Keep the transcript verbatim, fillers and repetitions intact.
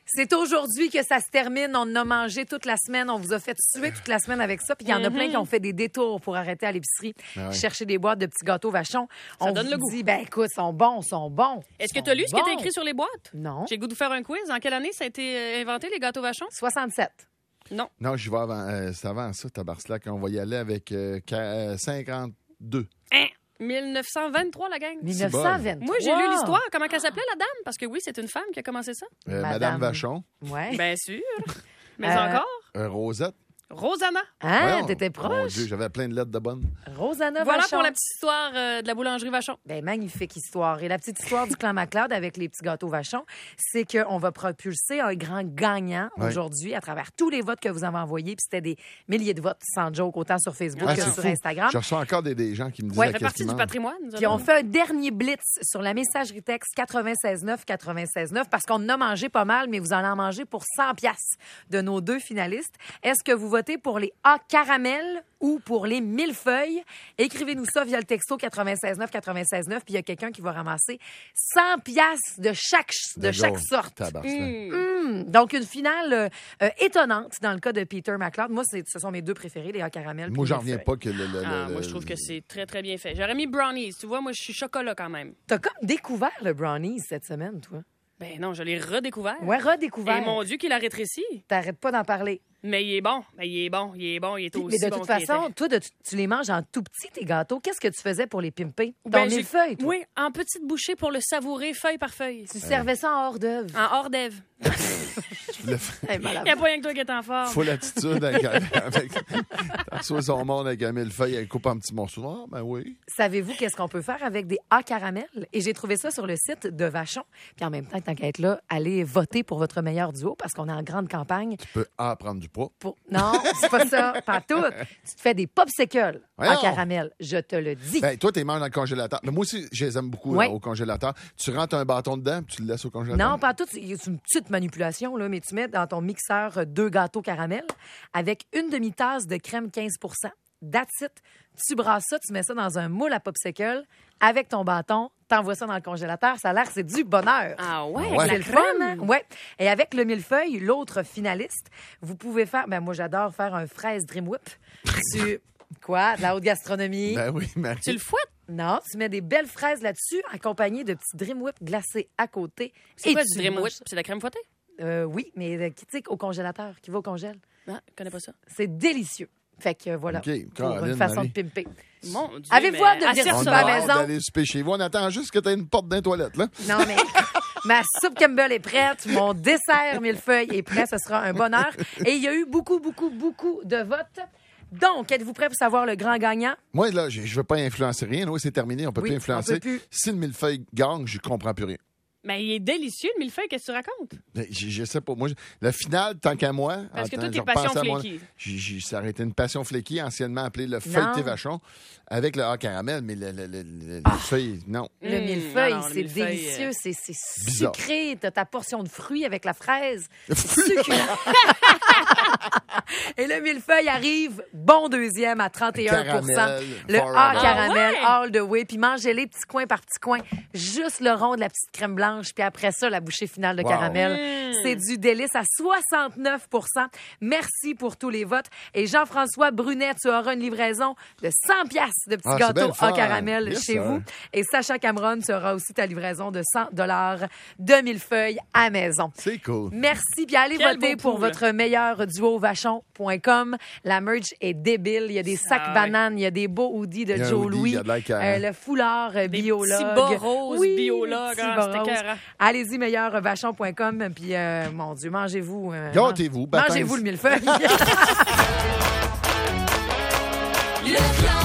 C'est aujourd'hui que ça se termine. On en a mangé toute la semaine. On vous a fait tuer toute la semaine avec ça. Puis il y en a mm-hmm. plein qui ont fait des détours pour arrêter à l'épicerie, ah ouais. chercher des boîtes de petits gâteaux vachons. Ça on donne vous le goût. dit, ben écoute, sont bons, sont bons. Est-ce que tu as lu ce qui était écrit sur les boîtes? Non. J'ai le goût de faire un quiz. En quelle année ça a été inventé, les gâteaux vachons? soixante-sept. Non. Non, je vais avant, euh, c'est avant ça, Tabarcelac. On va y aller avec euh, cinquante-deux. Hein? mille neuf cent vingt-trois, la gang. mille neuf cent vingt-trois. Moi, j'ai lu l'histoire. Comment elle s'appelait, la dame? Parce que oui, c'est une femme qui a commencé ça. Euh, Madame... Madame Vachon. Oui. Bien sûr. Mais euh... encore? Euh, Rosette. Rosanna. Ah, Voyons. T'étais proche. Mon Dieu, j'avais plein de lettres de bonnes. Rosanna Voilà Vachon. pour la petite histoire euh, de la boulangerie Vachon. Ben, magnifique histoire. Et la petite histoire du clan McLeod avec les petits gâteaux Vachon, c'est qu'on va propulser un grand gagnant ouais. aujourd'hui à travers tous les votes que vous avez envoyés. Puis c'était des milliers de votes, sans joke, autant sur Facebook ah, que sur fou. Instagram. Je reçois encore des, des gens qui me disent ouais, la ça fait partie du patrimoine. Puis on fait un dernier blitz sur la messagerie texte quatre-vingt-seize neuf quatre-vingt-seize neuf parce qu'on en a mangé pas mal, mais vous en avez mangé pour cent piastres de nos deux finalistes. Est-ce que vous votez pour les A caramel ou pour les millefeuilles? Écrivez-nous ça via le texto quatre-vingt-seize neuf quatre-vingt-seize neuf, puis il y a quelqu'un qui va ramasser cent piastres de chaque, de, de chaque sorte. Mmh. Mmh. Donc, une finale euh, étonnante dans le cas de Peter McLeod. Moi, c'est, ce sont mes deux préférés, les A caramel. Moi, j'en reviens pas que le... le, ah, le moi, je trouve que c'est très, très bien fait. J'aurais mis brownies. Tu vois, moi, je suis chocolat quand même. T'as comme découvert le brownies cette semaine, toi. Ben non, je l'ai redécouvert. Ouais, redécouvert. Et mon Dieu, qu'il a rétréci. T'arrêtes pas d'en parler. Mais il est bon. Ben, il est bon. Il est bon. Il est aussi bon. Mais de toute bon façon, toi, de, tu, tu les manges en tout petit, tes gâteaux. Qu'est-ce que tu faisais pour les pimper? Ben, Ton millefeuille, toi? Oui, en petites bouchées pour le savourer feuille par feuille. Tu servais ça en hors d'œuvre. En hors d'œuvre. Le... Il n'y a pas rien que toi qui est en forme. Faut l'attitude avec... avec... Soit son monde avec un millefeuille, elle coupe en petits morceaux. Ah, ben oui. Savez-vous qu'est-ce qu'on peut faire avec des A caramel? Et j'ai trouvé ça sur le site de Vachon. Puis en même temps, tant qu'à être là, allez voter pour votre meilleur duo parce qu'on est en grande campagne. Tu peux A, prendre du poids. Pour... Non, c'est pas ça. Pas tout. Tu te fais des popsicles à caramel. Je te le dis. Ben, toi, tu les manges dans le congélateur. Mais moi aussi, je les aime beaucoup ouais. là, au congélateur. Tu rentres un bâton dedans puis tu le laisses au congélateur. Non, pas tout. C'est une petite manipulation, là, mais tu mets dans ton mixeur deux gâteaux caramel avec une demi-tasse de crème quinze pour cent. That's it. Tu brasses ça, tu mets ça dans un moule à popsicle avec ton bâton, t'envoies ça dans le congélateur. Ça a l'air, c'est du bonheur. Ah ouais, ah ouais. C'est le fun, hein? Ouais. Et avec le millefeuille, l'autre finaliste, vous pouvez faire... Ben moi, j'adore faire un fraise Dream Whip. Tu... Quoi? De la haute gastronomie? Ben oui, Marie. Tu le fouettes? Non, tu mets des belles fraises là-dessus, accompagnées de petits Dream Whip glacés à côté. C'est quoi du Dream Whip? C'est de la crème fouettée? Euh, oui, mais qui, tu sais, au congélateur, qui va au congèle. Ah, je connais pas ça. C'est délicieux. Fait que voilà, okay. pour Caroline, une façon Marie. de pimper. Mon Dieu, avez-vous hâte de venir On sur a la hâte maison? d'aller souper chez vous. On attend juste que tu aies une porte d'un toilette, là. Non, mais ma soupe Campbell est prête. Mon dessert millefeuille est prêt. Ce sera un bonheur. Et il y a eu beaucoup, beaucoup, beaucoup de votes. Donc, êtes-vous prêts pour savoir le grand gagnant? Moi, là, je ne veux pas influencer rien. Oui, c'est terminé. On peut oui, plus influencer. On peut plus. Si le millefeuille gagne, je comprends plus rien. Mais il est délicieux, le millefeuille. Qu'est-ce que tu racontes? Je, je sais pas. Moi, je, la finale, tant qu'à moi... Parce attends, que toi, t'es je repense passion à mon- flaky. j'ai- j'ai- Ça aurait été une passion flaky, anciennement appelée le feuilleté Non. vachon, avec le A caramel, mais le, le, le, le- Ah. le feuille, non. Le Mmh, millefeuille, non, non, le c'est millefeuille, délicieux. euh, C'est, c'est bizarre. sucré. T'as ta portion de fruits avec la fraise. Fruits. Sucré. Et le millefeuille arrive bon deuxième à trente et un pour cent. Caramel, Le forever. A caramel, Ah ouais? all the way. Puis mangez-les petit coin par petit coin. Juste le rond de la petite crème blanche. Puis après ça, la bouchée finale de Wow. caramel. Mmh. C'est du délice à soixante-neuf pour cent. Merci pour tous les votes. Et Jean-François Brunet, tu auras une livraison de cent piastres de petits Ah, c'est bien gâteaux le fun. à caramel Yes, chez sir. vous. Et Sacha Cameron, tu auras aussi ta livraison de cent dollars de millefeuille à maison. C'est cool. Merci. Puis allez Quel voter beau pour pool. votre meilleur duo vachon point com. La merch est débile. Il y a des sacs Ah ouais. bananes, il y a des beaux hoodies de Il y a un Joe hoodie, Louis, il y a de l'air carré. euh, le foulard euh, Des biologue. petits bas roses Oui, biologues, petits hein, bas c'était roses. écœurant. Allez-y, meilleur vachon point com. Puis, euh, mon Dieu, mangez-vous. euh, Gâtez-vous, baptême. Mangez-vous le millefeuille. Le clan